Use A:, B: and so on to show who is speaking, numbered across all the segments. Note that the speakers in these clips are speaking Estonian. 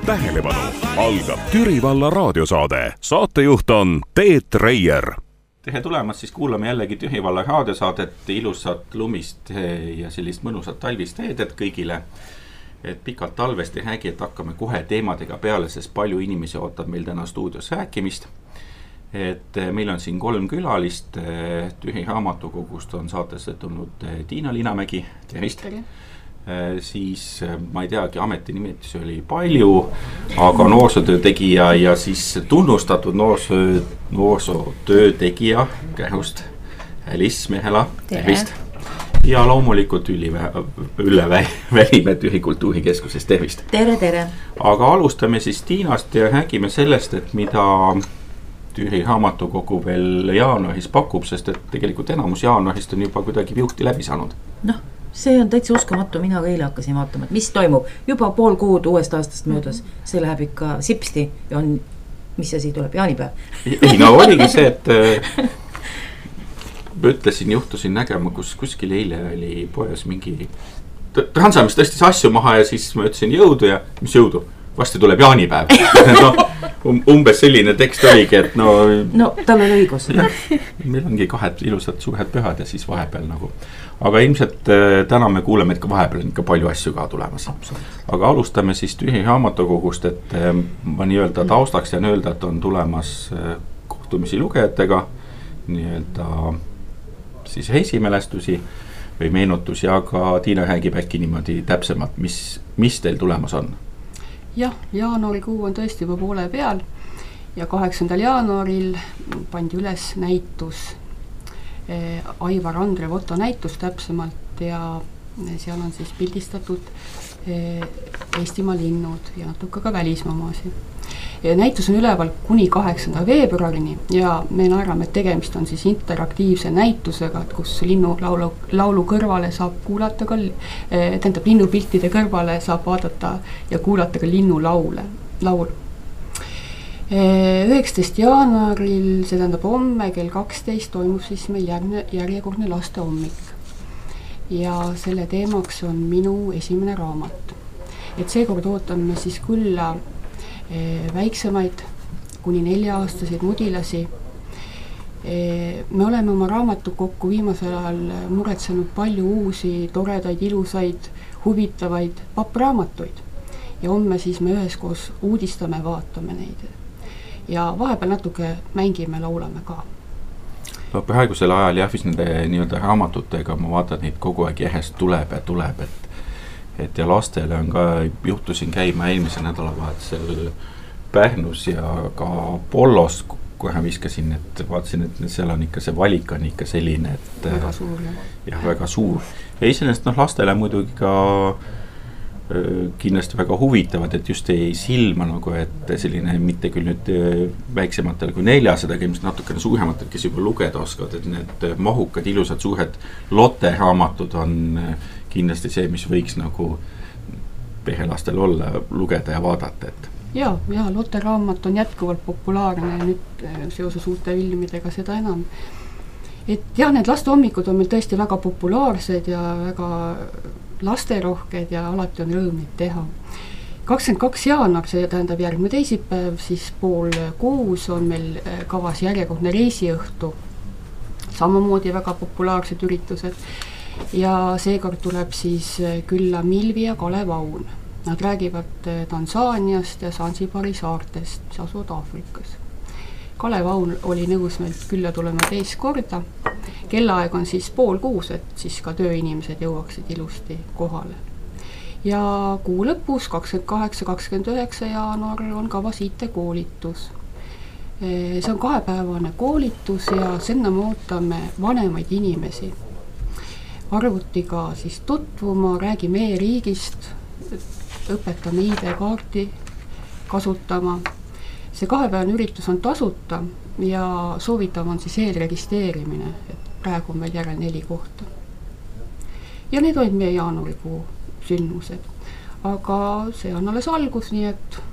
A: Tähelepanu, algab Türi valla raadiosaade. Saatejuht on Teet Reier.
B: Tere tulemast, siis kuulame jällegi Türi valla raadiosaadet, ilusat lumist ja sellist mõnusat talvist teedet kõigile. Et pikalt talvest ei räägi, et hakkame kohe teemadega peale, sest palju inimesi ootab meil täna stuudios rääkimist. Et meil on siin 3 külalist, Türi raamatukogust on saatesse tulnud Tiina Linamägi, tervist. Siis ma ei teagi, ametinimetusi oli palju, aga noorsootöö tegija ja siis tunnustatud noorsootöö tegija Kähust, Alice Mehela, tervist. Ja loomulikult Ülle Välimäe Türi kultuurikeskusest, tervist.
C: Tere.
B: Aga alustame siis Tiinast ja räägime sellest, et mida Türi raamatukogu veel jaanuaris pakub, sest et tegelikult enamus jaanuarist on juba kuidagi viuhti läbi saanud.
C: See on täitsa uskumatu, mina ka eile hakkasin vaatama, et mis toimub. Juba pool kuud uuest aastast möödas, see läheb ikka sipsti ja on, mis asi tuleb, jaanipäev.
B: Ei, no oligi see, et ma ütlesin, juhtusin nägema, kus kuskil eile oli poes mingi Transamis tõstis asju maha ja siis ma ütlesin jõudu ja mis jõudu? Vasti tuleb jaanipäev. Umbes selline tekst oligi, et
C: no tal on õigus.
B: Meil ongi 2 ilusad suured pühad ja siis vahepeal nagu. Aga ilmselt täna me kuuleme, et ka vahepeal on ikka palju asju ka tulemas. Aga alustame siis Türi raamatukogust, et ma nii-öelda taustaks jään öelda, et on tulemas kohtumisi lugejatega, nii-öelda siis reisimälestusi või meenutusi, aga Tiina räägib äkki niimoodi täpsemalt, mis teil tulemas on?
D: Jah, jaanuarikuu on tõesti juba poole peal ja 8. jaanuaril pandi üles näitus, Aivar Andre Voto näitus täpsemalt ja seal on siis pildistatud Eestimaa linnud ja natuke ka välismaamaasi. Näitus on üleval kuni 8. veebruarini ja me naerame, et tegemist on siis interaktiivse näitusega, et kus linnulaulu kõrvale saab kuulata ka, linnupiltide kõrvale saab vaadata ja kuulata ka linnulaulu. 19. jaanuaril, see tähendab homme kell 12 toimub siis meil järjekordne laste hommik. Ja selle teemaks on minu esimene raamat. Et seekord ootame siis külla väiksemaid kuni 4-aastaseid mudilasi. Me oleme oma raamatukokku viimasel ajal muretsenud palju uusi, toredaid, ilusaid, huvitavaid pappraamatuid. Ja homme siis me üheskoos uudistame, vaatame neid. Ja vahepeal natuke mängime, laulame ka.
B: Praegusel ajal jah, vis nende nii-öelda raamatutega ma vaatan, neid kogu aeg järjest tuleb, et ja lastele on ka, juhtusin käima eelmise nädalavahetusel Pärnus ja ka Pollos, kohe viskasin, et vaatasin, et seal on ikka see valik on ikka selline, et
D: väga suur.
B: Jah, väga suur. Ja isenest lastele muidugi ka kindlasti väga huvitavad, et just ei silma nagu, et selline mitte küll nüüd väiksematel kui 400, ilmselt natukene suurematel, kes juba lugeda oskavad, et need mahukad, ilusad, suured Lotte raamatud on kindlasti see, mis võiks nagu perelastel olla, lugeda ja vaadata, et
D: Ja, Lotte raamat on jätkuvalt populaarne nüüd seoses uute filmidega seda enam. Et jah, need lastehommikud on meil tõesti väga populaarsed ja väga lasterohked ja alati on rõõm neid teha. 22. jaanuar, see tähendab järgmine teisipäev, siis 5:30 on meil kavas järjekordne reisiõhtu. Samamoodi väga populaarsed üritused. Ja seekord tuleb siis külla Milvi ja Kalev Aun. Nad räägivad Tansaaniast ja Sansibari saartest, mis asuvad Aafrikas. Kalev Aun oli nõus meilt külla tulema teist korda. Kellaaeg on siis 5:30, et siis ka tööinimesed jõuaksid ilusti kohale. Ja kuu lõpus, 28-29 jaanuar on kavas IT-koolitus. See on 2-päevane koolitus ja sinna me ootame vanemaid inimesi. Arvutiga siis tutvuma, räägime e-riigist, õpetame ID-kaarti kasutama. See 2-päevane üritus on tasuta ja soovitav on siis eelregistreerimine, et praegu on meil järel 4 kohta. Ja need olid meie jaanuarikuu sündmused. Aga see on alles algus, nii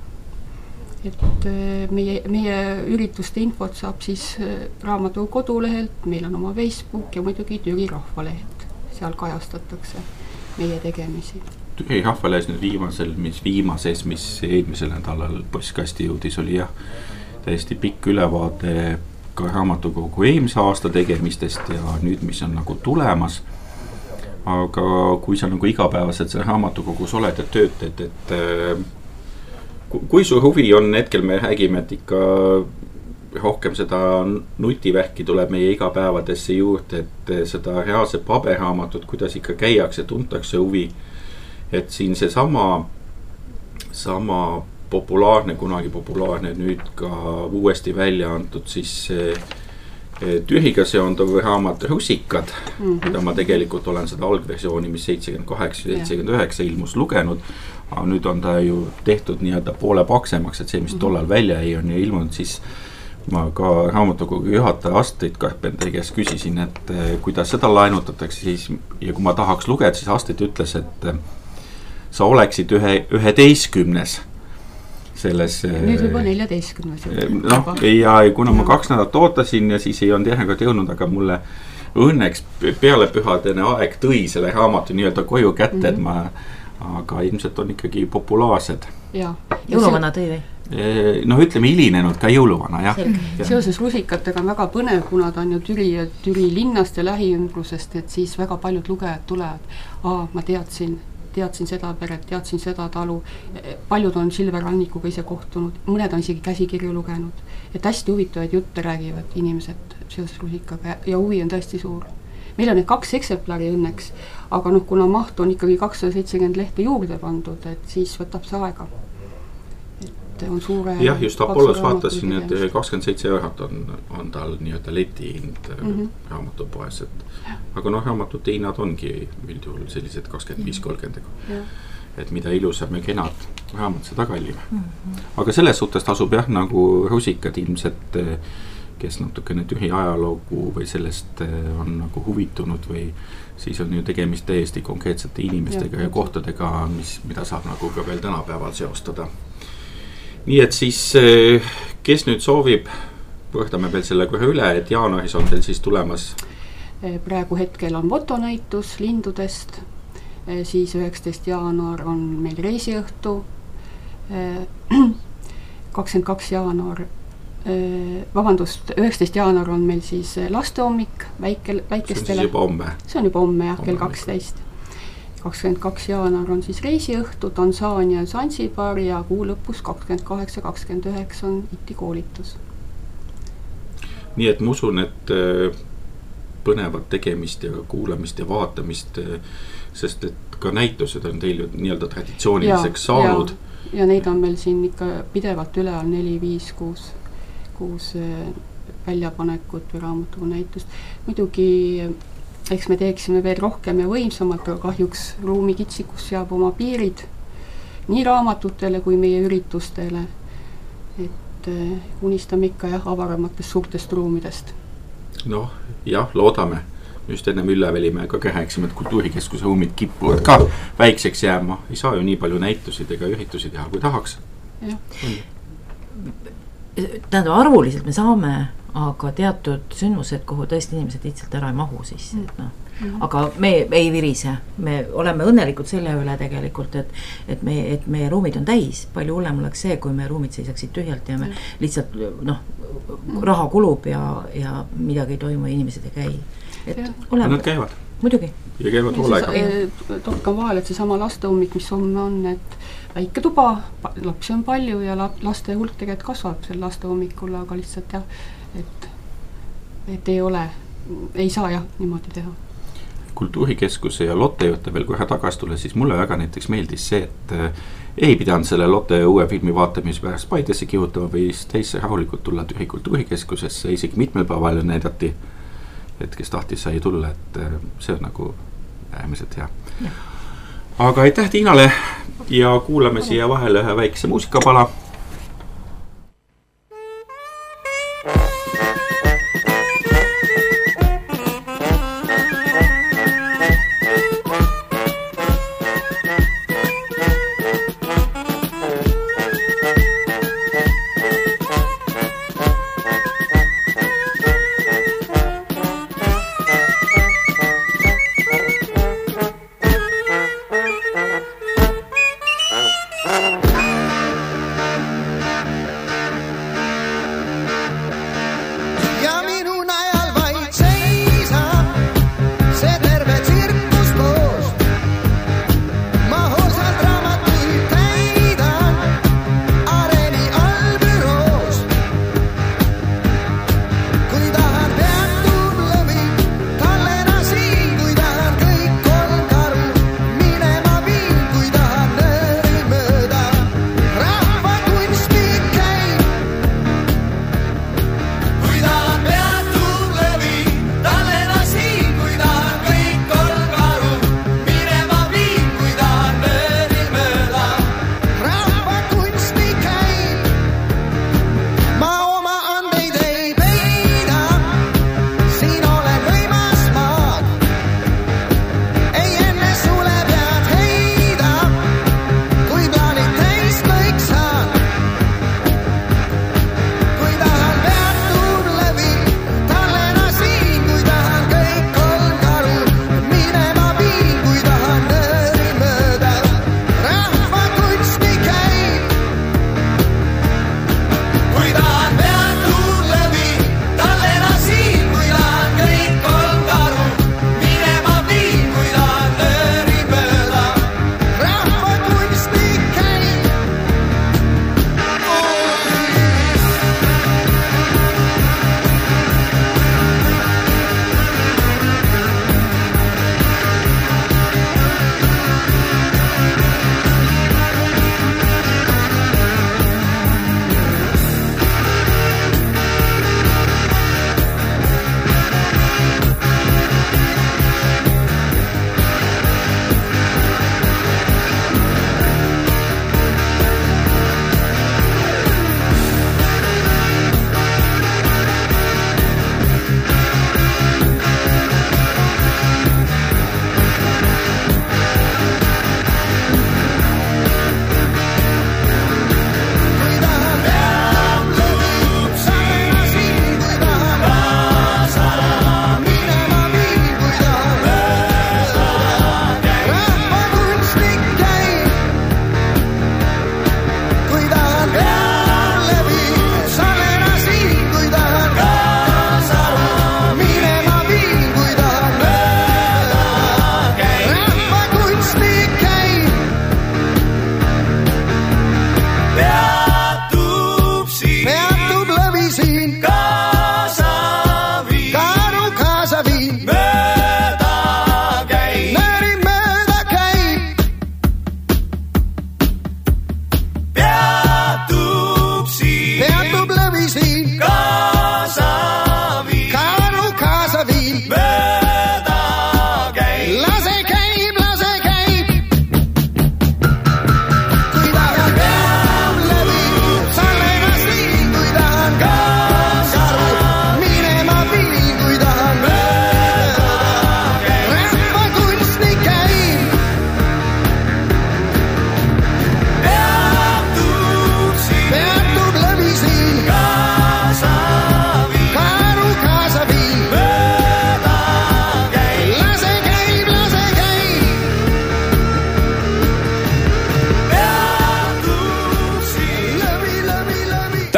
D: et meie ürituste infot saab siis raamatu kodulehelt, meil on oma Facebook ja muidugi Türi Rahvaleht. Seal kajastatakse meie tegemisi.
B: Tühi Rahvalehes nüüd viimases, mis eelmisel nädalal postkasti jõudis, oli jah, täiesti pikk ülevaade ka raamatukogu eelmise aasta tegemistest ja nüüd, mis on nagu tulemas. Aga kui sa nagu igapäevaselt seal raamatukogus oled ja töötad, et kui su huvi on, hetkel me räägime, et ikka rohkem seda nutivähki tuleb meie igapäevadesse juurde, et seda reaalse paberraamatut, kuidas ikka käiakse, tuntakse huvi, et siin see sama kunagi populaarne nüüd ka uuesti välja antud siis Tühiga seonduv raamat Rusikad, mida ma tegelikult olen seda algversiooni, mis 78-79 ilmus lugenud, aga nüüd on ta ju tehtud nii-öelda poole paksemaks, et see, mis tollal välja ei on ja ilmunud, siis ma ka raamatukogu juhataja Astrid Karpenteri käest küsisin, et kuidas seda laenutatakse siis ja kui ma tahaks lugeda, siis Astrid ütles, et sa oleksid 11. selles
D: nüüd juba 14.
B: noh, ja kuna ma 2 nädalat ootasin ja siis ei olnud järjekord jõudnud, aga mulle õnneks pealepühadene aeg tõi selle raamatu nii-öelda koju kätte, et aga ilmselt on ikkagi populaarsed.
C: Jõuluvana tõi või?
B: No ütleme hilinenud ka jõuluvana, jah.
D: Seoses rusikatega on väga põnev, kuna ta on ju Türi linnast ja lähiümbrusest, et siis väga paljud lugejad tulevad. Ma teadsin seda peret, teadsin seda talu, paljud on Silver Rannikuga ise kohtunud, mõned on isegi käsikirju lugenud, et hästi huvitavaid jutte räägivad inimesed seoses rusikaga ja huvi on tõesti suur. Meil on need 2 eksemplari õnneks, aga kuna maht on ikkagi 270 lehte juurde pandud, et siis võtab see aega. Et on suure... Jah,
B: just Apollos vaatasin, et 27 eurot on tal nii-öelda letihind raamatupoes, aga raamatute hinnad ongi üldjuhul sellised 25-30, et mida ilusam ja kenad raamat seda kallime. Aga selles suhtes tasub jah, nagu Rusikad ilmselt, kes natukene Tühi ajaloogu või sellest on nagu huvitunud või siis on ju tegemist täiesti konkreetsete inimestega ja kohtadega, mida saab nagu ka veel tänapäeval seostada. Nii et siis, kes nüüd soovib, võrdame veel selle kohe üle, et jaanuaris on teil siis tulemas?
D: Praegu hetkel on fotonäitus lindudest, siis 19. jaanuar on meil reisiõhtu, 22. jaanuar, 19. jaanuar on meil siis lastehommik väikestele. See
B: on siis juba homme?
D: See on juba homme, jah, kell 12. 22. jaanuar on siis reisiõhtu, Tansaania ja Zanzibari ja kuu lõpus 28-29 on ITI koolitus.
B: Nii et ma usun, et põnevat tegemist ja kuulamist ja vaatamist, sest et ka näitused on teil ju nii-öelda traditsiooniliseks saanud.
D: Ja neid on meil siin ikka pidevalt üle on 4, 5, 6 väljapanekut või raamatukogu näitust. Muidugi eks me teeksime veel rohkem ja võimsamalt, aga kahjuks ruumi kitsikus seab oma piirid nii raamatutele kui meie üritustele. Et unistame ikka avaramatest suurtest ruumidest.
B: Noh, jah, loodame. Just ennem Ülle-Velimäe ka rääksime, et kultuurikeskuse ruumid kippuvad ka väikseks jääma. Ei saa ju nii palju näitusid ega üritusi teha, kui tahaks.
C: Tähendab, arvuliselt me saame, aga teatud sündmused, kuhu tõesti inimesed lihtsalt ära ei mahu siis. Aga me ei virise. Me oleme õnnelikud selle üle tegelikult, et meie ruumid on täis. Palju hullem oleks see, kui meie ruumid seisaksid tühjalt ja me lihtsalt raha kulub ja midagi ei toimu ja inimesed ei käi.
B: Nad käivad.
C: Muidugi.
B: Ja käivad hoolega.
D: Torkan vahel, et see sama lastehommik, mis homme on, et väike tuba, lapsi on palju ja laste hulk tegelikult kasvab sel lastehommikul, aga lihtsalt jah, et ei saa jah niimoodi teha.
B: Kultuurikeskuse ja Lotte juurde veel kohe tagas tule, siis mulle väga näiteks meeldis see, et ei pidanud selle Lotte uue filmi vaatamise pärast Paidesse kihutama või täisse rahulikult tulla Tühi kultuurikeskusesse, isegi mitmel päeval näidati, et kes tahtis sai tulla, et see on nagu äärmiselt hea. Aga aitäh Tiinale ja kuulame siia vahele ühe väikse muusikapala.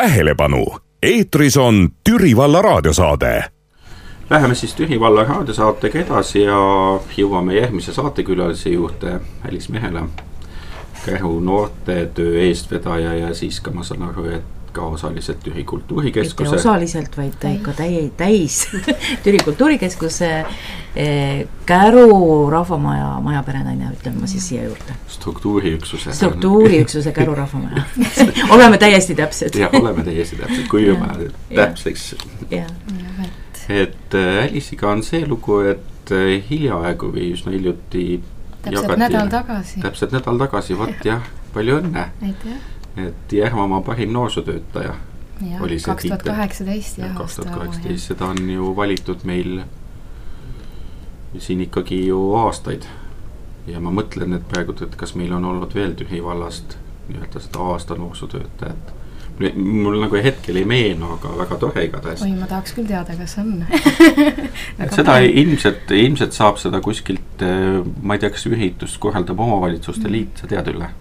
A: Tähelepanu! Eetris on Türi valla raadiosaade.
B: Läheme siis Türi valla raadiosaatega edasi ja jõuame järgmise saatekülalise juurde, välismehele, Käru noortetöö eestvedaja ja siis ka ma saan aru, et ka osaliselt Türi Kultuurikeskuse.
C: Mitte osaliselt, vaid ikka täis Türi Kultuurikeskuse Käru rahvamaja majaperenaine, ütlen ma siis siia juurde. Struktuuriüksuse Käru rahvamaja. Oleme täiesti täpsed.
B: Jah, oleme täiesti täpsed, kui juba täpseks. Et Älisiga on see lugu, et hiljaaegu või üsna hiljuti täpselt nädal tagasi, vaat jah, palju õnne. Et Järvamaa parim noorsootöötaja oli see
E: 2018 jah.
B: 2018, seda on ju valitud meil siin ikkagi ju aastaid. Ja ma mõtlen, et praegu, et kas meil on olnud veel Türi vallast nii-öelda seda aasta noorsootöötajat. Mul nagu hetkel ei meenu, aga väga tore igatahes.
E: Oi, ma tahaks küll teada, kas on.
B: Seda ilmselt saab seda kuskilt, ma ei tea, kas ühitust korraldab omavalitsuste liit, sa tead üle?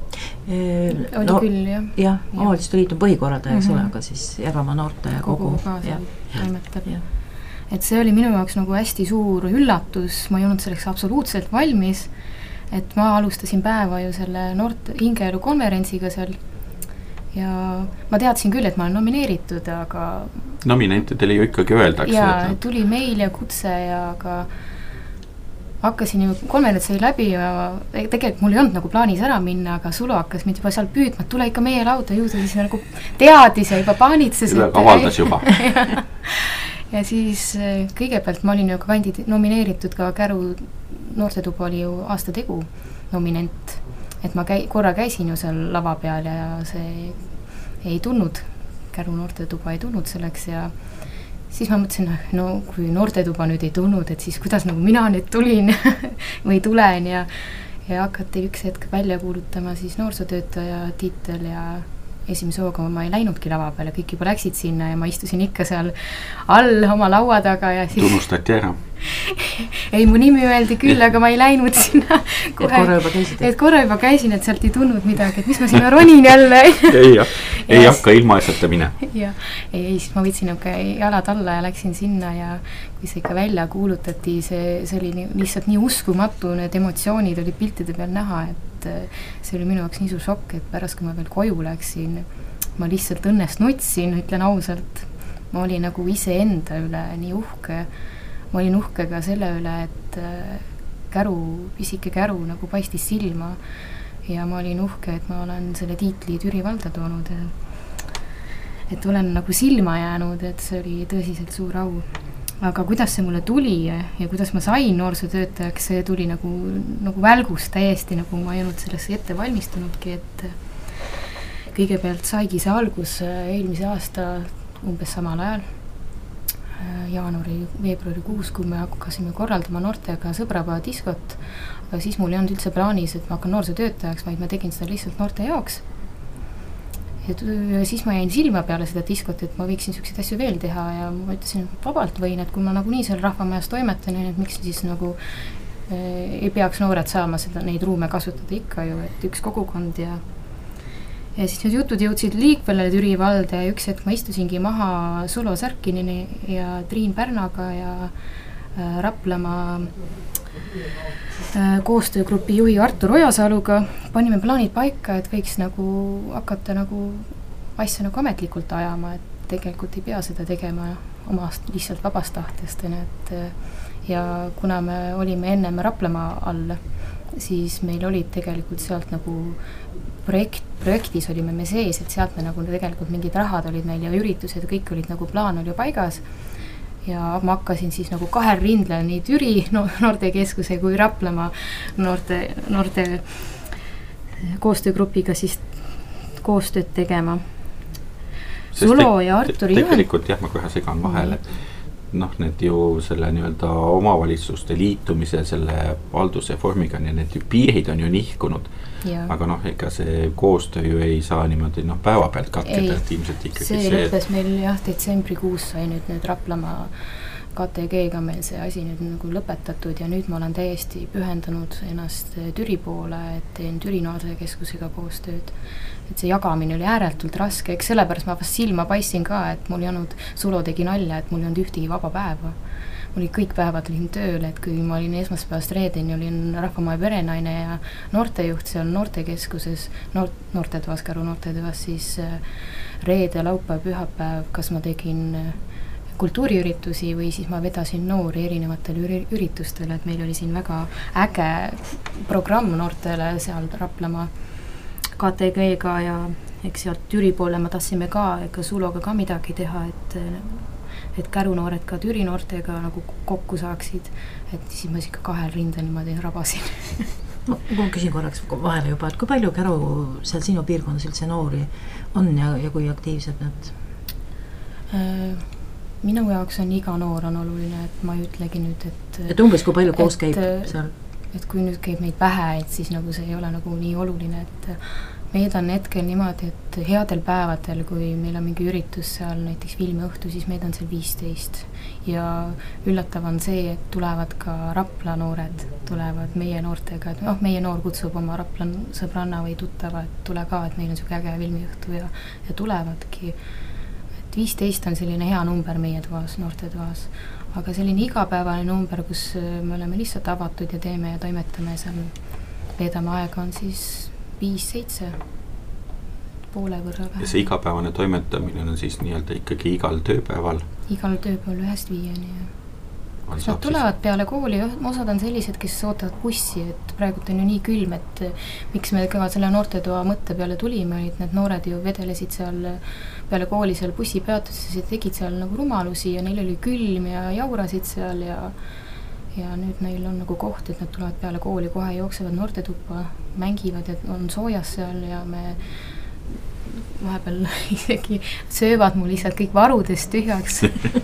E: Oli küll, jah.
C: Jah, omavalitsuste liit on põhikorraldajaks ole, aga siis Järvamaa noorte ja kogu
E: toimetab. Et see oli minu jaoks nagu hästi suur üllatus, ma ei olnud selleks absoluutselt valmis, et ma alustasin päeva ju selle noorte hingeelu konverentsiga seal ja ma teadsin küll, et ma olen nomineeritud, aga
B: nominentidele ju ikkagi öeldakse.
E: Ja tuli meil ja kutse ja aga hakkasin ju konverents sai läbi ja tegelikult mul ei olnud nagu plaanis ära minna, aga Sulo hakkas mind juba seal püüdma, et tule ikka meie lauda juurde, siis nagu teadis ja juba paanitses.
B: Avaldas juba.
E: Ja siis kõigepealt ma olin ju ka nomineeritud ka Käru noortetuba oli ju aasta tegu nominent, et ma korra käisin ju seal lava peal ja see ei tulnud, Käru noortetuba ei tulnud selleks ja siis ma mõtlesin, no kui noortetuba nüüd ei tulnud, et siis kuidas nagu mina nüüd tulin või tulen ja hakati üks hetk välja kuulutama siis noorsootöötaja tiitel ja esimese hooga ma ei läinudki lava peale, kõik juba läksid sinna ja ma istusin ikka seal all oma laua taga ja siis
B: tunnustati ära.
E: Ei, mu nimi öeldi küll, aga ma ei läinud sinna kohe. Et korra juba käisin, et sealt ei tulnud midagi, et mis ma sinna ronin jälle.
B: ei hakka ilma asjata mine.
E: Ja, siis ma võtsin jalad alla ja läksin sinna ja kui see ikka välja kuulutati, see oli lihtsalt nii uskumatu, need emotsioonid oli piltide peal näha, et see oli minu jaoks nii suur šokk, et pärast kui ma veel koju läksin, ma lihtsalt õnnest nutsin, ütlen ausalt. Ma olin nagu ise enda üle nii uhke. Ma olin uhke ka selle üle, et pisike Käru nagu paistis silma ja ma olin uhke, et ma olen selle tiitli Türi valda toonud. Et olen nagu silma jäänud, et see oli tõsiselt suur au. Aga kuidas see mulle tuli ja kuidas ma sain noorsootöötajaks, see tuli nagu välgus täiesti, nagu ma ei olnud sellesse ette valmistunudki, et kõigepealt saigi see algus eelmise aasta umbes samal ajal. Jaanuari-veebruarikuus, kui me hakkasime korraldama noortega sõbraba diskot, aga siis mul ei olnud üldse plaanis, et ma hakkan noorsootöötajaks, vaid ma tegin seda lihtsalt noorte jaoks. Ja siis ma jäin silma peale seda diskot, et ma võiksin selliseid asju veel teha ja ma ütlesin, et vabalt võin, et kui ma nagu nii seal rahvamajas toimetan, et miks siis nagu ei peaks noored saama neid ruume kasutada ikka ju, et üks kogukond ja siis need jutud jõudsid liikvele Türi valda ja üks hetk ma istusingi maha Sulo Särkinini ja Triin Pärnaga ja Raplamaa koostöögrupi juhi Artur Ojasaluga. Panime plaanid paika, et võiks nagu hakata nagu asja nagu ametlikult ajama, et tegelikult ei pea seda tegema omast lihtsalt vabast tahtest. Ja kuna me olime ennem Raplamaa all, siis meil olid tegelikult sealt nagu projektis olime me sees, et sealt me nagu tegelikult mingid rahad olid meil ja üritused ja kõik olid nagu plaan oli paigas ja ma hakkasin siis nagu kahel rindlel nii Türi noortekeskuse kui Raplamaa noorte koostöögrupiga siis koostööd tegema. Sulo ja Arturi
B: tegelikult jah, ma kohe segan vahele. Need ju selle nii-öelda omavalitsuste liitumise selle haldusreformiga ja need piirid on ju nihkunud. Aga ega see koostöö ju ei saa niimoodi päeva pealt katkeda, et ilmselt ikkagi
E: see lõppes meil jah, detsembrikuus sai nüüd need Raplamaa KTG-ga meil see asi nüüd nagu lõpetatud ja nüüd ma olen täiesti pühendanud ennast Türi poole, et teen Türi noortekeskusega koostööd. Et see jagamine oli ääretult raske, eks sellepärast ma vast silma paistin ka, et mul ei olnud, Sulo tegi nalja, et mul ei olnud ühtegi vaba päeva. Mul oli kõik päevad olin tööl, et kui ma olin esmaspäevast reedeni, olin Rahvamaja perenaine ja noortejuht seal noortekeskuses, noortetoas, Käru noortetoas, siis reede, laupäev, pühapäev, kas ma tegin kultuuriüritusi või siis ma vedasin noori erinevatel üritustel, et meil oli siin väga äge programm noortele seal Raplamaa KTG-ga ja eks sealt Türi poole ma tahtsime ka ega Suloga ka midagi teha, et Käru noored ka Türi noortega nagu kokku saaksid, et siis ma ikka kahel rindel niimoodi rabasin.
C: Ma küsin korraks vahele juba, et kui palju Käru seal sinu piirkonnas üldse noori on ja kui aktiivsed nad?
E: Minu jaoks on iga noor on oluline, et ma ei ütlegi nüüd,
C: et umbes kui palju koos käib seal?
E: Et kui nüüd käib meid vähe, et siis nagu see ei ole nagu nii oluline, et meid on hetkel niimoodi, et headel päevadel, kui meil on mingi üritus seal, näiteks filmiõhtu, siis meid on seal 15 ja üllatav on see, et tulevad ka Rapla noored, tulevad meie noortega, et meie noor kutsub oma Rapla sõbranna või tuttava, et tule ka, et meil on siuke äge filmiõhtu ja tulevadki. Et 15 on selline hea number meie toas, noorte toas, aga selline igapäevane number, kus me oleme lihtsalt avatud ja teeme ja toimetame seal, veedame aega on siis 5-7 poole võrra vähe.
B: Ja see igapäevane toimetamine on siis nii-öelda ikkagi igal tööpäeval? Igal
E: tööpäeval 1-5, jah. Nad tulevad peale kooli, osad on sellised, kes ootavad bussi, et praegult on ju nii külm, et miks me ka selle noortetoa mõtte peale tulime, et need noored ju vedelesid seal peale kooli seal bussipeatuses ja tegid seal nagu rumalusi ja neil oli külm ja jaurasid seal ja nüüd neil on nagu koht, et nad tulevad peale kooli, kohe jooksevad noortetuppa, mängivad ja on soojas seal ja me vahepeal isegi söövad mul lihtsalt kõik varudest tühjaks.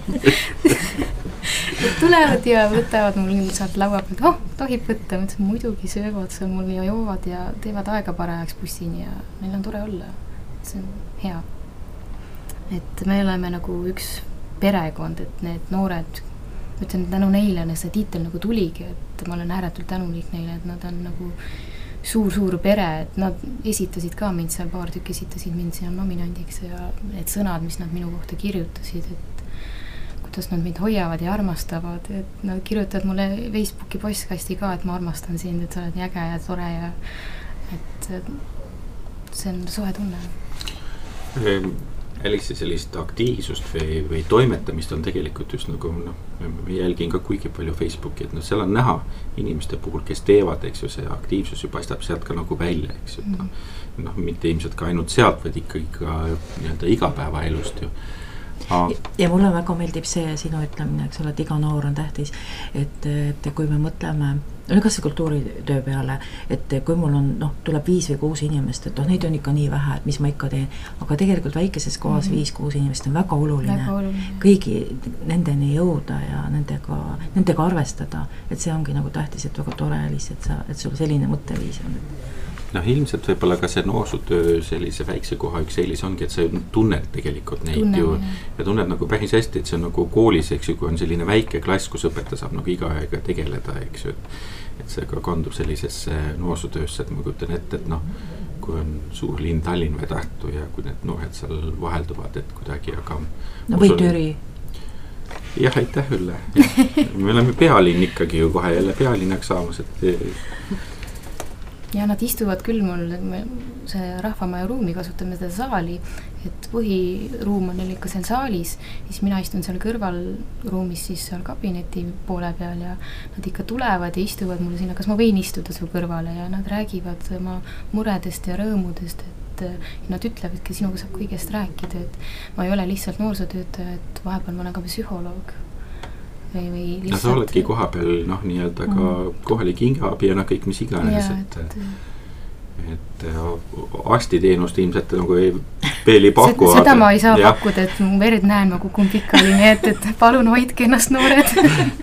E: Tulevad ja võtavad mul sealt laua pealt, tohib võtta, mõtlesin, muidugi söövad seal mul ja joovad ja teevad aega parajaks bussini ja neil on tore olla. See on hea. Et me oleme nagu üks perekond, et need noored, ütlen tänu neile, see tiitel nagu tuligi, et ma olen ääretult tänulik neile, et nad on nagu suur pere, et nad esitasid ka mind seal, paar tükki esitasid mind seal nominandiks ja need sõnad, mis nad minu kohta kirjutasid, et kuidas nad meid hoiavad ja armastavad, et nad kirjutavad mulle Facebooki postkasti ka, et ma armastan sind, et sa oled nii äge ja tore ja et see on soe tunne.
B: Elissi sellist aktiivsust või toimetamist on tegelikult just nagu, ma jälgin ka kuigi palju Facebooki, et seal on näha inimeste puhul, kes teevad, eks ju, see aktiivsus ju paistab sealt ka nagu välja, eks ju, mitte ilmselt ka ainult sealt, vaid ikkagi ka nii-öelda igapäevaelust ju.
C: Ja mulle väga meeldib see sinu ütlemine, eks ole, et iga noor on tähtis, et kui me mõtleme, kas see kultuuritöö peale, et kui mul on, tuleb 5 või 6 inimest, et neid on ikka nii vähe, et mis ma ikka teen, aga tegelikult väikeses kohas 5-6 inimest on väga oluline kõigi nendeni jõuda ja nendega arvestada, et see ongi nagu tähtis, et väga tore lihtsalt, et sul selline mõtteviis on.
B: Ilmselt võib-olla ka see noorsootöö sellise väikse koha üks eelis ongi, et sa tunned tegelikult neid ju ja tunned nagu päris hästi, et see on nagu koolis, eks ju, kui on selline väike klass, kus õpetaja saab nagu iga aega tegeleda, eks ju, et see ka kandub sellisesse noorsootöösse, et ma kujutan ette, et kui on suur linn Tallinn või Tartu ja kui need noored seal vahelduvad, et kuidagi, aga
C: või Türi.
B: Jah, aitäh Ülle. Me oleme pealinn ikkagi ju kohe jälle pealinnaks saamas, et
E: ja nad istuvad küll mul, see Rahvamaja ruumi kasutame seda saali, et põhiruum on neil ikka seal saalis, siis mina istun seal kõrvalruumis siis seal kabineti poole peal ja nad ikka tulevad ja istuvad mulle sinna, kas ma võin istuda su kõrvale ja nad räägivad oma muredest ja rõõmudest, et nad ütlevadki, sinuga saab kõigest rääkida, et ma ei ole lihtsalt noorsootöötaja, et vahepeal ma olen ka psühholoog.
B: Ja sa oledki koha peal nii-öelda ka kohalik hingaabi ja kõik mis iganes, et arstiteenust ilmselt nagu veel ei paku.
E: Seda ma ei saa pakkuda, et mu verd näen, ma kukun pikali, nii et palun hoidke ennast noored.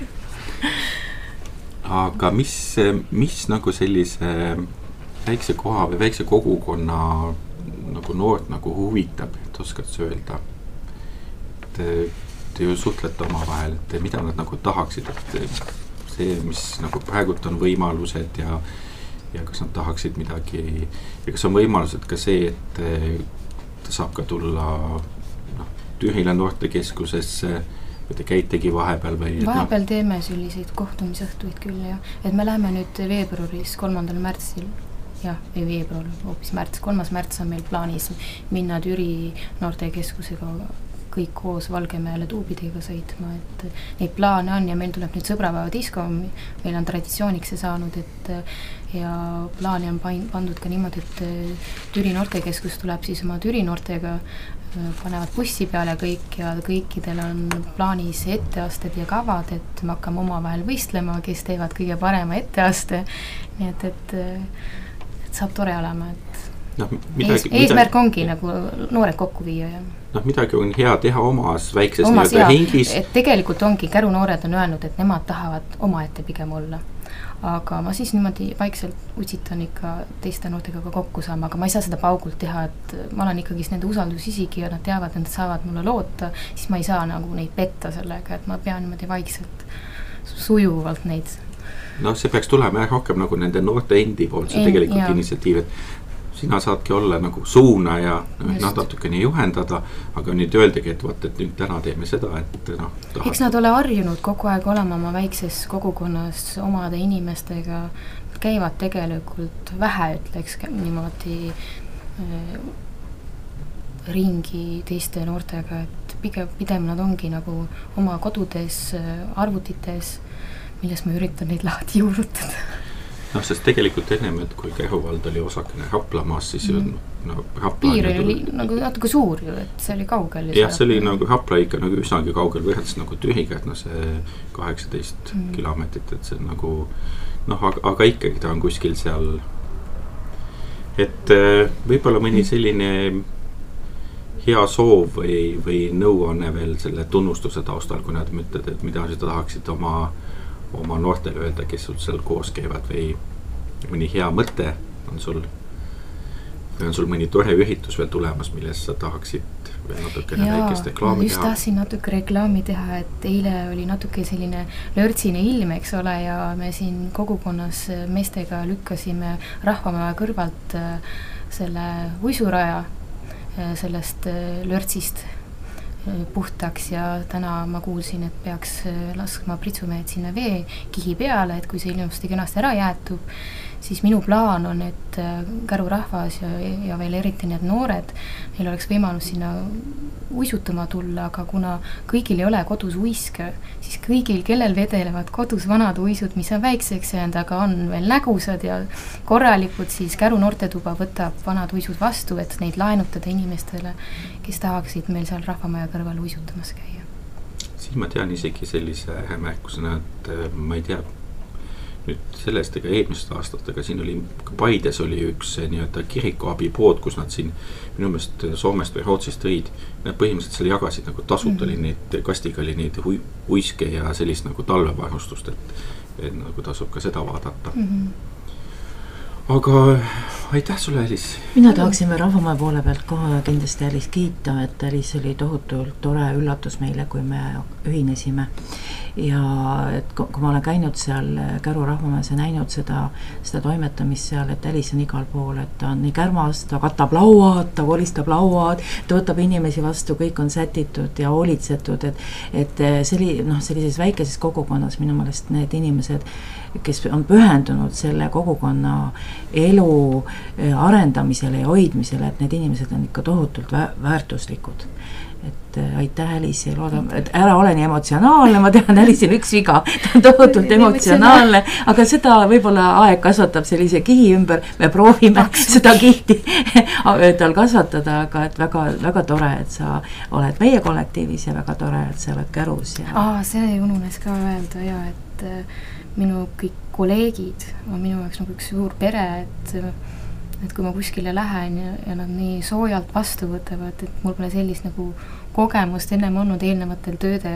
B: Aga mis nagu sellise väikse koha või väikse kogukonna nagu noort nagu huvitab, et oskad sa öelda? te ju suhtlete oma vahel, et mida nad nagu tahaksid, et see, mis nagu praegult on võimalused ja kas nad tahaksid midagi ja kas on võimalused ka see, et ta saab ka tulla Türile noortekeskusesse või te käitegi vahepeal või?
E: Vahepeal teeme selliseid kohtumisõhtuid küll, jah. Et me läheme nüüd veebruaris 3. märtsil, või veebruar, hoopis märts, 3. märts on meil plaanis minna Türi noortekeskusega kõik koos Valgemäele tuubidega sõitma, et neid plaane on ja meil tuleb nüüd sõbrapäeva disko, meil on traditsiooniks see saanud, et ja plaani on pandud ka niimoodi, et Türi noortekeskus tuleb siis oma Türi noortega, panevad bussi peale kõik ja kõikidel on plaanis etteasted ja kavad, et me hakkame omavahel võistlema, kes teevad kõige parema etteaste, nii et saab tore olema, et eesmärk ongi nagu noored kokku viia ja
B: midagi on hea teha omas väikses nii-öelda hingis.
E: Et tegelikult ongi, Käru noored on öelnud, et nemad tahavad omaette pigem olla. Aga ma siis niimoodi vaikselt utsitan ikka teiste noortega ka kokku saama, aga ma ei saa seda paugult teha, et ma olen ikkagi nende usaldusisigi ja nad teavad, et nad saavad mulle loota, siis ma ei saa nagu neid petta sellega, et ma pean niimoodi vaikselt sujuvalt neid.
B: See peaks tulema rohkem nagu nende noorte endi poolt, see tegelikult initsiatiiv, et sina saadki olla nagu suunaja, natukene juhendada, aga nüüd öeldagi, et vaat, et nüüd täna teeme seda, et
E: Eks nad ole harjunud kogu aeg olema oma väikses kogukonnas omade inimestega, käivad tegelikult vähe, ütleks niimoodi ringi teiste noortega, et pigem nad ongi nagu oma kodudes, arvutites, milles ma üritan neid lahti juurutada.
B: Sest tegelikult ennem, et kui Käru vald oli osakene Raplamaas, siis
E: Piir oli nagu natuke suur ju, et see oli kaugel.
B: Jah, see oli nagu Rapla ikka nagu üsnagi kaugel võrreldes nagu Türiga, et see 18 kilomeetrit, et see nagu aga ikkagi ta on kuskil seal, et võib-olla mõni selline hea soov või nõuanne veel selle tunnustuse taustal, kui nad mõtled, et mida sa tahaksid oma noortele öelda, kes sul seal koos käivad või mõni hea mõte on sul mõni tore üritus veel tulemas, milles sa tahaksid veel natukene väikest reklaami teha?
E: Just tahtsin natuke reklaami teha, et eile oli natuke selline lörtsine ilm, eks ole, ja me siin kogukonnas meestega lükkasime Rahvamaja kõrvalt selle uisuraja sellest lörtsist puhtaks ja täna ma kuulsin, et peaks laskma pritsumehed sinna veekihi peale, et kui see ilusti kenasti ära jäetub, siis minu plaan on, et Käru rahvas ja veel eriti need noored, neil oleks võimalus sinna uisutama tulla, aga kuna kõigil ei ole kodus uiske, siis kõigil, kellel vedelevad kodus vanad uisud, mis on väikseks jäänud, aga on veel nägusad ja korralikud, siis Käru noortetuba võtab vanad uisud vastu, et neid laenutada inimestele, kes tahaksid meil seal Rahvamaja kõrval uisutamas käia.
B: Siin ma tean isegi sellise märkusena, et ma ei tea nüüd sellest ega eelmist aastat, aga siin oli, Paides oli üks nii-öelda kirikuabipood, kus nad siin minu meelest Soomest või Rootsist tõid, nad põhimõtteliselt seal jagasid nagu tasut oli neid, kastiga oli neid uiske ja sellist nagu talvevarustust, et nagu tasub ka seda vaadata. Aga aitäh sulle, Aliis!
C: Mina tahaksime Rahvamaja poole pealt ka kindlasti Aliis kiita, et Aliis oli tohutult tore üllatus meile, kui me ühinesime. Ja et kui ma olen käinud seal Käru Rahvamajas ja näinud seda toimetamist seal, et Aliis on igal pool, et ta on nii kärmas, ta katab lauad, ta kolistab lauad, ta võtab inimesi vastu, kõik on sätitud ja hoolitsetud, et sellises väikeses kogukonnas minu meelest need inimesed, kes on pühendunud selle kogukonna elu arendamisele ja hoidmisele, et need inimesed on ikka tohutult väärtuslikud. Et aitäh, Aliis, ja loodame, et ära ole nii emotsionaalne, ma tean, Aliisil üks viga, ta on tohutult emotsionaalne, aga seda võib-olla aeg kasvatab sellise kihi ümber, me proovime seda kihti tal kasvatada, aga et väga, väga tore, et sa oled meie kollektiivis ja väga tore, et sa oled Kärus.
E: See ununes ka öelda ja, et minu kõik kolleegid on minu jaoks nagu üks suur pere, et kui ma kuskile lähen ja nad nii soojalt vastu võtavad, et mul pole sellist nagu kogemust ennem olnud eelnevatel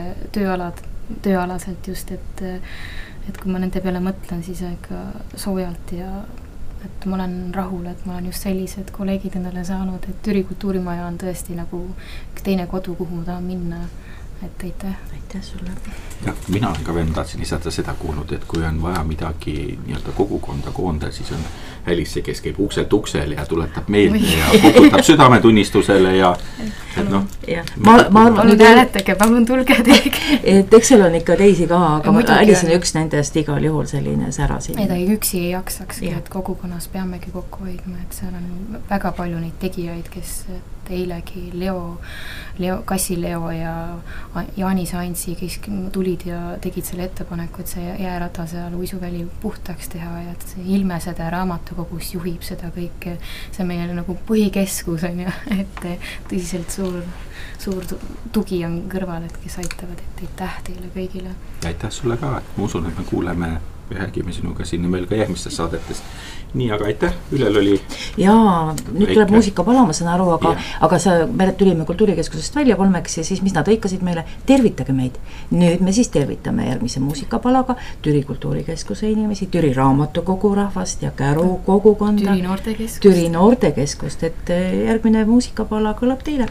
E: tööalaselt just, et kui ma nende peale mõtlen, siis ikka soojalt ja et ma olen rahul, et ma olen just sellised kolleegid endale saanud, et Türi kultuurimaja on tõesti nagu teine kodu, kuhu ma tahan minna et aitäh.
C: Aitäh sulle.
B: Ja mina olen ka veel tahtsin lisada seda kuulnud, et kui on vaja midagi nii-öelda kogukonda koonda, siis on Alice, kes käib ukselt uksel ja tuletab meelde ja koputab südametunnistusele ja et noh.
C: Ma arvan,
E: palun hääletage, palun tulge teege.
C: Et eks seal on ikka teisi ka, aga Alice on üks nendest igal juhul selline särasin.
E: Ta üksi ei jaksakski, et kogukonnas peamegi kokku hoidma, et seal on väga palju neid tegijaid, kes eilegi Leo, Kassi Leo ja Jaani Sainsi, kes tulid ja tegid selle ettepaneku, et see jäärada seal uisuväli puhtaks teha ja et see Ilmesede raamatukogus juhib seda kõike. See on meie nagu põhikeskus on ja, et tõsiselt suur tugi on kõrval, et kes aitavad, et aitäh teile kõigile.
B: Ja aitäh sulle ka, et ma usun, et me kuuleme räägime sinuga siin meil ka järgmistes saadetes. Nii, aga aitäh, Ülel oli... Jaa,
C: nüüd tuleb muusika pala, ma saan aru, aga me tulime Kultuurikeskusest välja 3 ja siis mis nad hõikasid meile, tervitage meid. Nüüd me siis tervitame järgmise muusikapalaga Türi Kultuurikeskuse inimesi, Türi Raamatukogu rahvast ja Käru kogukonda. Türi Noortekeskust, et järgmine muusikapala kõlab teile.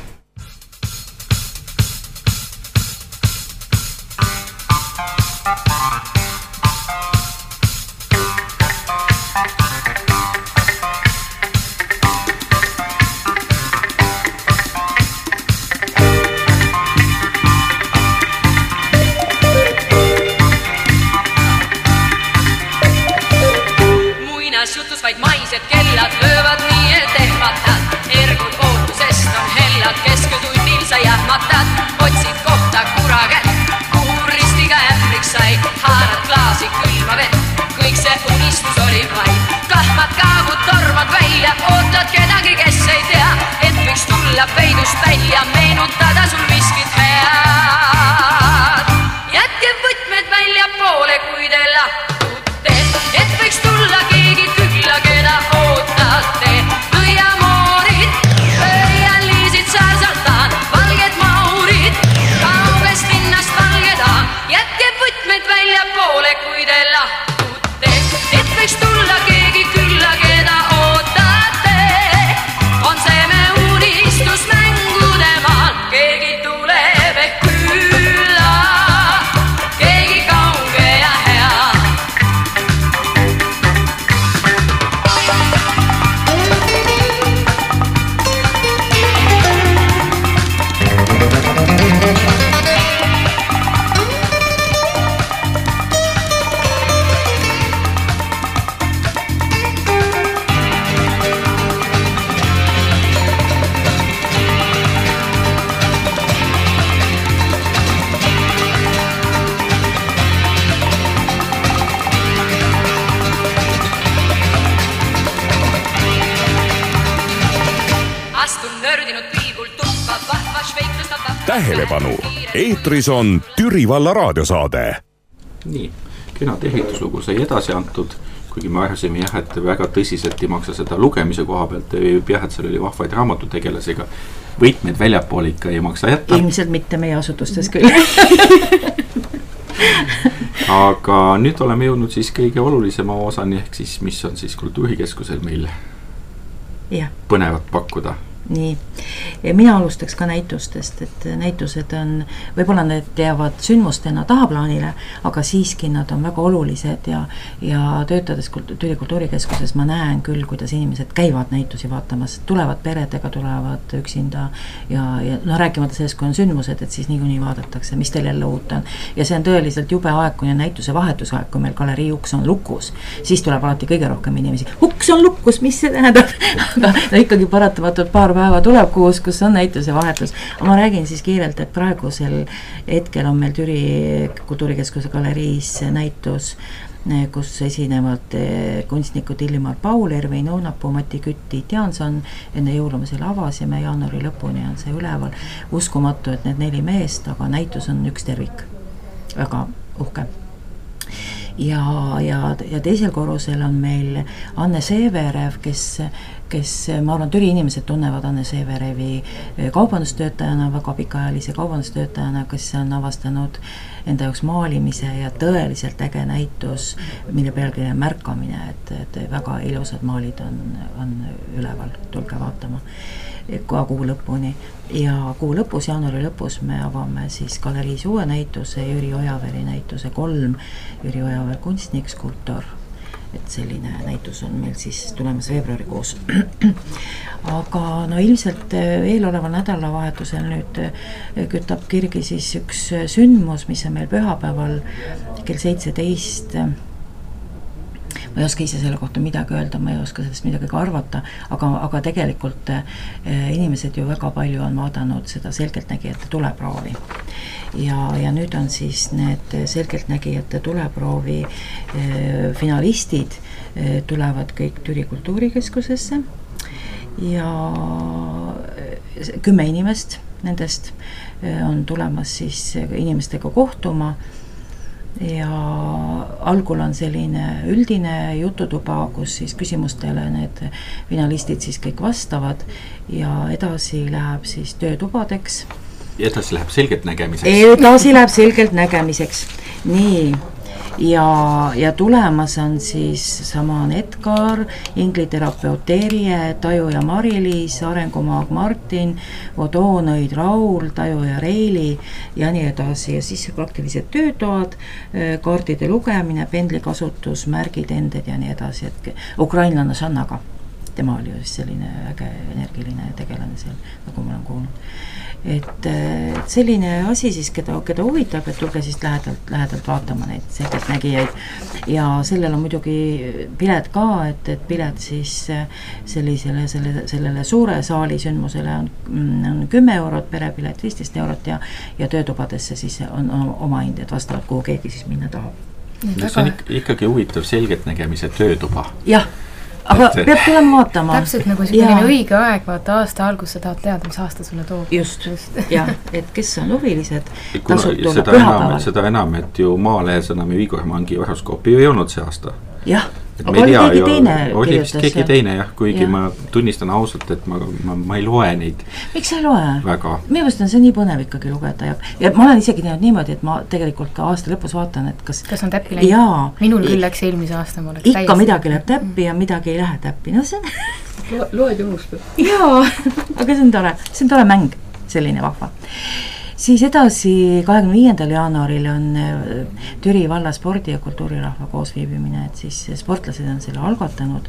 F: Peidust välja meenutada sul miskit head. Jätke võtmed välja poole, kui te lahkute, et võiks tulla keegi külla, keda ootate. Nõiamoorid, pöialiisid saarsaltaan, valged maurid, kaubest linnast valgedaan. Jätke võtmed välja poole, kui te lahkute, et võiks tulla keegi külla, keda ootate. On see me mängude maal, keegi tuleb ehk külla, keegi kauge ja hea.
A: Tähelepanu! Eetris on Türi valla raadiosaade.
B: Nii, kena ehituslugu sai edasi antud, kuigi me arvasime jah, et väga tõsiselt ei maksa seda lugemise koha pealt, jah, et seal oli vahvaid raamatutegelasega. Võitmeid väljapool ikka ei maksa jätta.
C: Ilmselt mitte meie asutustes küll.
B: Aga nüüd oleme jõudnud siis kõige olulisema osani, ehk siis mis on siis Kultuurikeskusel meil põnevat pakkuda.
C: Nii, mina alustaks ka näitustest, et näitused on, võib-olla need jäävad sündmustena tahaplaanile, aga siiski nad on väga olulised ja töötades Türi Kultuurikeskuses ma näen küll, kuidas inimesed käivad näitusi vaatamas, tulevad peredega, tulevad üksinda ja rääkimata sellest, kui on sündmused, et siis niikuinii vaadatakse, mis teil jälle uut on. Ja see on tõeliselt jube aeg, kui on näituse vahetusaeg, kui meil galerii uks on lukus, siis tuleb alati kõige rohkem inimesi. Uks on lukus, mis see tähendab? Aga ikkagi paratamatult paar päeva tuleb kuus, kus on näituse vahetus. Ma räägin siis kiirelt, et praegusel hetkel on meil Türi Kultuurikeskuse galeriis näitus, kus esinevad kunstnikud Illimar Paul, Ervein Õunapuu, Mati Kütt, Tiit Jaanson. Enne jõulu me selle avasime, jaanuari lõpuni on see üleval. Uskumatu, et need 4 meest, aga näitus on üks tervik. Väga uhke. Ja teisel korrusel on meil Anne Seeverev, kes ma arvan, Türi inimesed tunnevad Anne Seeverevi kaubandustöötajana, väga pikaajalise kaubandustöötajana, kes on avastanud enda jaoks maalimise ja tõeliselt äge näitus, mille pealkiri on märkamine, et väga ilusad maalid on üleval, tulge vaatama. ka kuu lõpuni. Ja kuu lõpus, jaanuari lõpus me avame siis galeriis uue näituse, Jüri Ojaveri näituse 3, Jüri Ojaver kunstnik, skulptor. Et selline näitus on meil siis tulemas veebruarikuus. Aga no ilmselt eeloleval nädalavahetusel nüüd kütab kirgi siis üks sündmus, mis on meil pühapäeval kell 17. Ma ei oska ise selle kohta midagi öelda, ma ei oska sellest midagi ka arvata, aga tegelikult inimesed ju väga palju on vaadanud seda selgeltnägijate tuleproovi. Ja nüüd on siis need selgeltnägijate tuleproovi finalistid tulevad kõik Türi kultuurikeskusesse ja 10 inimest nendest on tulemas siis inimestega kohtuma. Ja algul on selline üldine jututuba, kus siis küsimustele need finalistid siis kõik vastavad ja edasi läheb siis töötubadeks.
B: Ja edasi läheb selgeltnägemiseks.
C: Edasi läheb selgeltnägemiseks. Nii. Ja tulemas on siis samaan Edgar, Ingli-terapeut Terje, Taju ja Mari-Liis, arengumaag Martin, Odoonõid Raul, Taju ja Reili ja nii edasi. Ja siis praktilised töötoad, kaardide lugemine, pendlikasutus, märgid, ended ja nii edasi. Et ukrainlane Žannaga, tema oli just selline äge energiline tegelane seal, nagu ma olen kuulnud. Et selline asi siis, keda huvitab, et tulge siis lähedalt vaatama neid selgeltnägijaid ja sellel on muidugi pilet ka, et pilet siis sellele suure saali sündmusele on 10 eurot, perepilet 15 eurot ja töötubadesse siis on oma hind, et vastavalt kuhu keegi siis minna tahab.
B: See on ikkagi huvitav selgeltnägemise töötuba.
C: Jah. Aga peab tulema vaatama.
E: Täpselt nagu selline õige aeg, vaata aasta algus sa tahad teada, mis aasta sulle toob.
C: Just. Ja, et kes on huvilised, tasub tulla pühapäeval.
B: Seda enam, et ju Maalehes enam Igor Mangi horoskoopi ei olnud see aasta.
C: Jah, aga oli keegi teine
B: kirjutas. Oli keegi teine, jah, kuigi ma tunnistan ausalt, et ma ei loe neid.
C: Miks sa ei loe?
B: Väga.
C: Minu meelest on see nii põnev ikkagi lugeda ja ma olen isegi teinud niimoodi, et ma tegelikult ka aasta lõpus vaatan, et kas
E: on täppi läinud?
C: Jaa.
E: Minul küll läks eelmise aasta, ma oleks
C: täiesti. Ikka midagi läheb täppi ja midagi ei lähe täppi. No see on...
D: Loed ja unustad.
C: Jaa, aga see on tore mäng, selline vahva. Siis edasi 25. jaanuaril on Türi valla spordi- ja kultuurirahva koosviibimine, et siis sportlased on selle algatanud.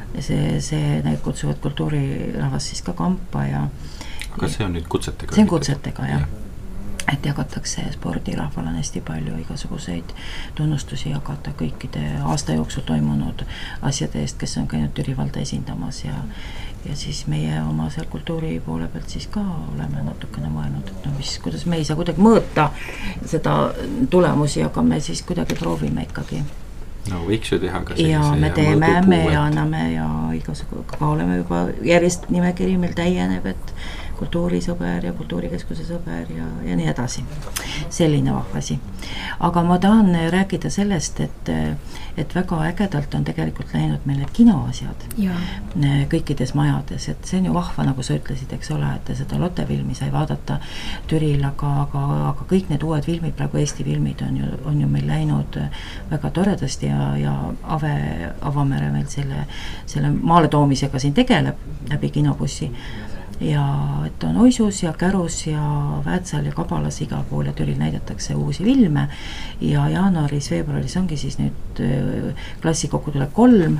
C: Need kutsuvad kultuurirahvas siis ka kampa ja...
B: Aga see on nüüd kutsetega?
C: See on kutsetega, jah. Et jagatakse spordirahval on hästi palju igasuguseid tunnustusi jagada kõikide aasta jooksul toimunud asjade eest, kes on käinud Türi valda esindamas ja siis meie oma seal kultuuri poole pealt siis ka oleme natukene mõelnud, et no kuidas me ei saa kuidagi mõõta seda tulemusi, aga me siis kuidagi proovime ikkagi.
B: No võiks ju teha ka sellise
C: ja me teeme, me anname ja igasugu oleme juba järjest nimekiri meil täieneb, et kultuurisõber ja kultuurikeskuse sõber ja nii edasi. Selline vahvasi. Aga ma tahan rääkida sellest, et väga ägedalt on tegelikult läinud meil need kinoasjad kõikides majades, et see on ju vahva, nagu sa ütlesid, eks ole, et seda Lotte-filmi sai vaadata Türil, aga kõik need uued filmid, praegu Eesti filmid on ju meil läinud väga toredasti ja Avamere meil selle maale toomisega siin tegeleb läbi kinobussi. Ja et on Oisus ja Kärus ja Väätsal ja Kabalas igal pool ja Türil näidatakse uusi filme ja jaanuaris, veebruaris ongi siis nüüd klassikokku tuleb 3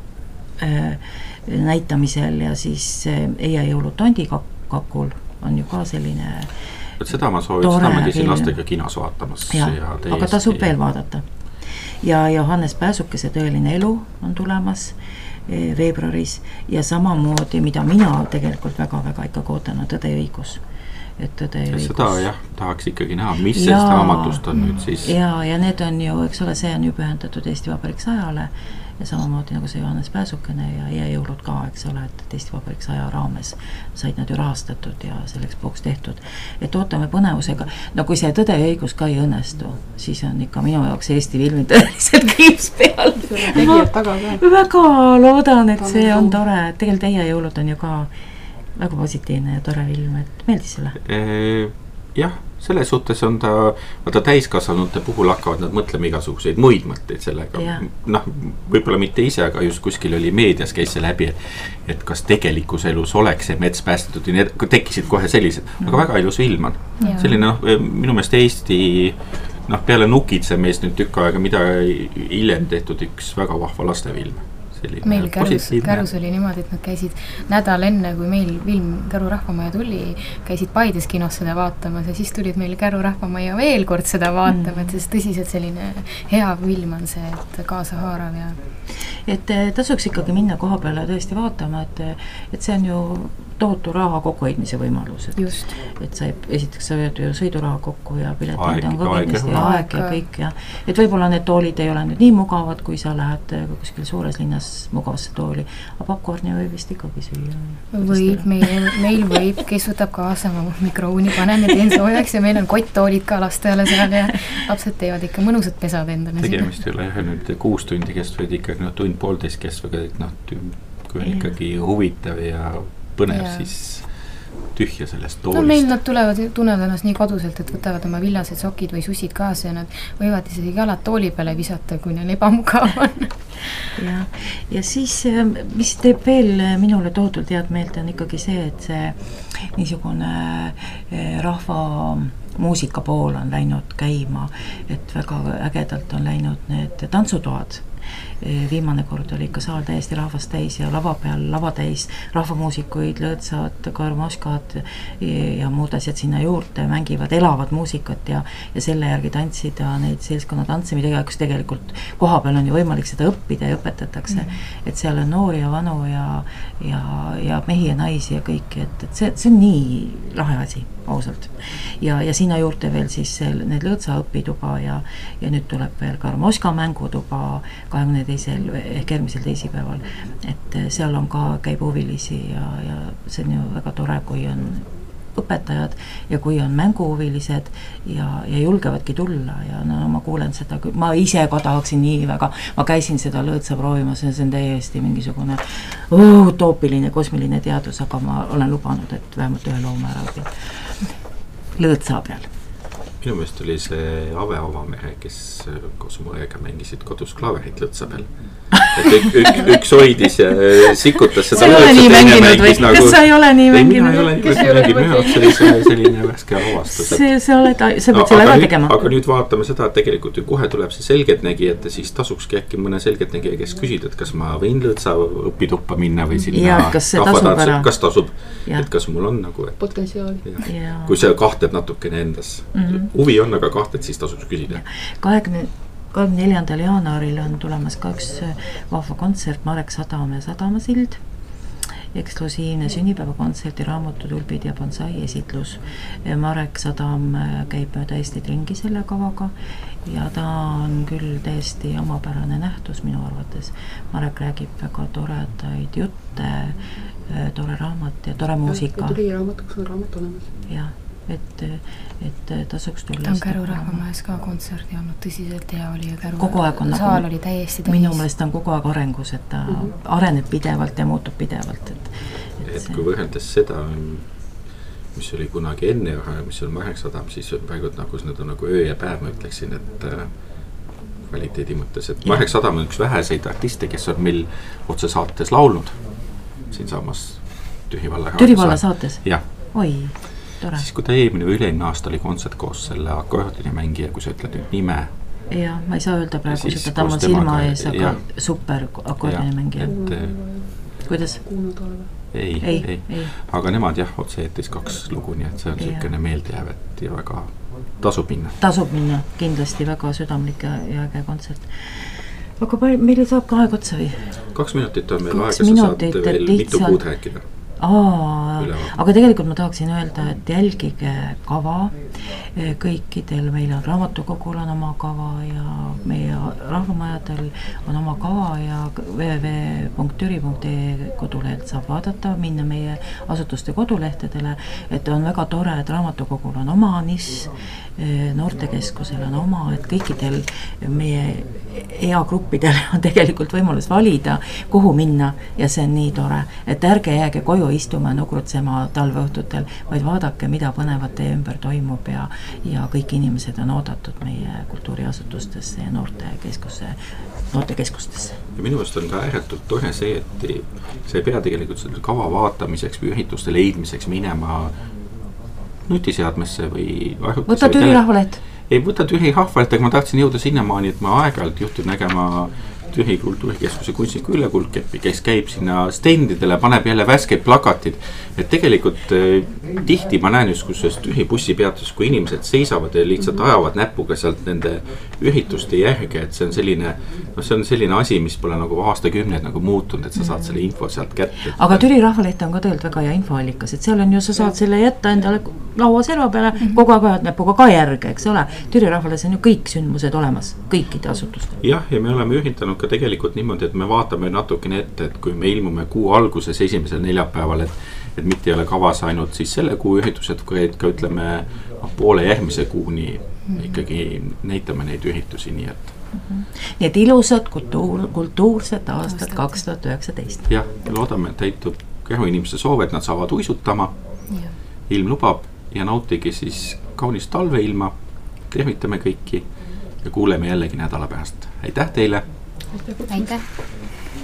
C: näitamisel ja siis Eia jõulud tondikakul on ju ka selline
B: seda ma soovin, seda ma käisin lastega kinos vaatamas
C: aga tasub veel vaadata ja Johannes Pääsukese Tõeline elu on tulemas veebruaris ja samamoodi, mida mina tegelikult väga-väga ikka ootan, on Tõde ja õigus.
B: Seda jah, tahaks ikkagi näha, mis sellest raamatust on nüüd siis.
C: Ja need on ju, eks ole, see on ju pühendatud Eesti Vabariik 100-le ja samamoodi nagu see Johannes Pääsukene ja jõulud ka, eks ole, et Eesti Vabariik 100 raames said nad ju rahastatud ja selleks puhuks tehtud. Et ootame põnevusega, no kui see Tõde ja õigus ka ei õnnestu, siis on ikka minu jaoks Eesti filmi tõeliselt kriips peal. Väga loodan, et see on tore, et tegelikult Eia jõulud on ju ka väga positiivne ja tore film, et meeldis selle?
B: jah, selles suhtes on ta, vaata täiskasvanute puhul hakkavad nad mõtlema igasuguseid muid mõtteid sellega. Noh, võib-olla mitte ise, aga just kuskil oli meedias käis see läbi, et kas tegelikus elus oleks see mets päästetud ja need tekkisid kohe sellised, aga väga ilus film on. Selline, minu meelest Eesti, peale Nukitse meest nüüd tükk aega, mida hiljem tehtud üks väga vahva lastefilm.
E: Meil Kärus oli niimoodi, et nad käisid nädal enne, kui meil film Käru rahvamaja tuli, käisid Paides kinos seda vaatamas ja siis tulid meil Käru rahvamaja veel kord seda vaatama, et tõsiselt selline hea film on see, et kaasa haarav ja
C: et tasuks ikkagi minna koha peale tõesti vaatama, et see on ju tohutu raha kokkuhoidmise võimalus, et sa esiteks sa võid ju sõiduraha kokku ja piletid on ka kindlasti aeg ja kõik ja et võib-olla need toolid ei ole nüüd nii mugavad, kui sa lähed kuskil suures linnas mugavasse tooli, aga popcorni võib vist ikkagi süüa.
E: Võib, meil võib, kes võtab kaasa mikrooni, panen ja teen soojaks ja meil on kotttoolid ka lastele seal ja lapsed teevad ikka mõnusad pesad endale.
B: Tegemist ei ole jah nüüd 6 tundi kestvaid ikkagi tund-poolteist kestvaga, kui on ikkagi huvitav ja põnev, siis tühja sellest toolist.
E: Meil nad tunnevad ennast nii koduselt, et võtavad oma villased sokid või sussid kaasa ja nad võivad isegi jalad tooli peale visata, kui neil ebamugav on.
C: Ja siis, mis teeb veel minule tohutult head meelt, on ikkagi see, et see niisugune rahva muusika pool on läinud käima, et väga ägedalt on läinud need tantsutoad. Viimane kord oli ikka saal täiesti rahvast täis ja lava peal lava täis rahvamuusikuid, lõõtsad, karmaškad ja muud asjad sinna juurde mängivad elavat muusikat ja selle järgi tantsida neid seltskonnatantse, mida tegelikult koha peal on ju võimalik seda õppida ja õpetatakse, et seal on noori ja vanu ja mehi ja naisi ja kõik, et see on nii lahe asi, ausalt. Ja sinna juurde veel siis need lõõtsa õpituba ja nüüd tuleb veel karmaška mängutuba 22. ehk järgmisel teisipäeval, et seal on ka käib huvilisi ja see on ju väga tore, kui on õpetajad ja kui on mänguhuvilised ja julgevadki tulla ja ma kuulen seda, ma ise ka tahaksin nii väga, ma käisin seda lõõtsa proovimas ja see on täiesti mingisugune utoopiline, kosmiline teadus, aga ma olen lubanud, et vähemalt ühe looma ära õpin lõõtsa peal.
B: Minu meelest oli see Ave Avamehe, kes koos oma õega mängisid kodus klaverit lõõtsa peal. Et üks hoidis ja sikutas seda lõõtsa, teine mängis nagu...
C: Kas sa ei ole nii mänginud?
B: Ei, mina ei ole nii mänginud, see oli selline värske avastus.
C: See pead selle ära tegema.
B: Aga nüüd vaatame seda, et tegelikult ju kohe tuleb see selgeltnägija, et siis tasukski äkki mõne selgeltnägija, kes küsida, et kas ma võin lõõtsa õpituppa minna või sinna rahvatantsu, kas tasub, et kas mul on nagu
D: potentsiaali.
B: Kui see kahtleb natukene endas. Huvi on, aga kahtled, siis tasuks küsida.
C: 24. jaanuaril on tulemas ka üks vahva kontsert Marek Sadam ja Sadamasild, eksklusiivne sünnipäevakontserti, raamatutulbid ja bonsai esitlus. Marek Sadam käib mööda Eestit ringi selle kavaga ja ta on küll täiesti omapärane nähtus minu arvates. Marek räägib väga toredaid jutte, tore raamat ja tore muusika.
D: Ja tuli raamat, kus on raamat olemas.
C: Jah. Et tasuks tulla.
E: Ta on Käru rahvamajas ka kontserdi olnud, tõsiselt hea oli ja Käru
C: saal
E: oli täiesti täis.
C: Minu meelest on kogu aeg arengus, et ta areneb pidevalt ja muutub pidevalt.
B: Et kui võrreldes seda, mis oli kunagi enne, mis on Marek Sadam, siis praegu need on nagu öö ja päev, ma ütleksin, et kvaliteedi mõttes, et Marek Sadam on üks väheseid artiste, kes on meil otse saates laulnud siinsamas
C: Türivalla saates?
B: Jah.
C: Oi, tore.
B: Siis kui ta eelmine või üleimne aasta oli kontsert koos selle akordioni mängija, kui sa ütled nüüd nime.
C: Ja, ma ei saa öelda praegu seda ta oma silma ees, aga super akordioni mängija. Kuidas?
B: Ei. Aga nemad jah, otse eetis 2 lugu, nii et see on selline meeldejäävet ja väga tasub minna.
C: Tasub minna, kindlasti väga südamlik ja äge kontsert. Aga meile saab ka aeg otsa või?
B: 2 minutit on meil aega, sa saad veel mitu kuud rääkida.
C: Aga tegelikult ma tahaksin öelda, et jälgige kava, kõikidel meil on raamatukogul on oma kava ja meie rahvamajadel on oma kava ja www.türi.ee kodulehelt saab vaadata, minna meie asutuste kodulehtedele, et on väga tore, et raamatukogul on oma niss, noortekeskusel on oma, et kõikidel meie eagruppidel on tegelikult võimalus valida, kuhu minna ja see on nii tore, et ärge jääge koju istuma, nukrutsema talveõhtutel, vaid vaadake, mida põnevat teie ümber toimub ja kõik inimesed on oodatud meie kultuuriasutustesse ja noortekeskustesse.
B: Ja minu meelest on ka ääretult tore see, et see ei pea tegelikult selle kava vaatamiseks või ühituste leidmiseks minema nutiseadmesse või
C: võta Türi Rahvalehelt.
B: Ei võta Türi Rahvalehelt, aga ma tahtsin jõuda sinnamaani, et ma aeg-ajalt juhtub nägema Türi Kultuurikeskuse kunstniku Ülle Kuldkeppi, kes käib sinna stendidele, paneb jälle värskeid plakatid, et tegelikult tihti ma näen just kusjuures Türi bussipeatus, kui inimesed seisavad ja lihtsalt ajavad näpuga sealt nende ürituste järge, et see on selline asi, mis pole nagu aastakümneid nagu muutunud, et sa saad selle info sealt kätte.
C: Aga Türi Rahvaleht on ka tegelikult väga hea infoallikas, et seal on ju, sa saad selle jätta endale laua serva peale, kogu aeg ajad näpuga ka järge, eks ole. Türi Rahvales on ju kõik sündmused olemas, kõikide asutuste.
B: Jah, ja me oleme ühitanud ka tegelikult niimoodi, et me vaatame natukene ette, et kui me ilmume kuu alguses esimesel neljapäeval, et mitte ei ole kavas ainult siis selle kuu ühitused, vaid ka ütleme poole järgmise kuuni ikkagi näitame neid ühitusi, nii et
C: nii et ilusad kultuurset aastat 2019.
B: Jah, loodame, et täitub kähu inimeste soov, et nad saavad uisutama, ilm lubab ja nautige siis kaunist talveilma, tervitame kõiki ja kuuleme jällegi nädala pärast. Aitäh teile!
E: Aitäh!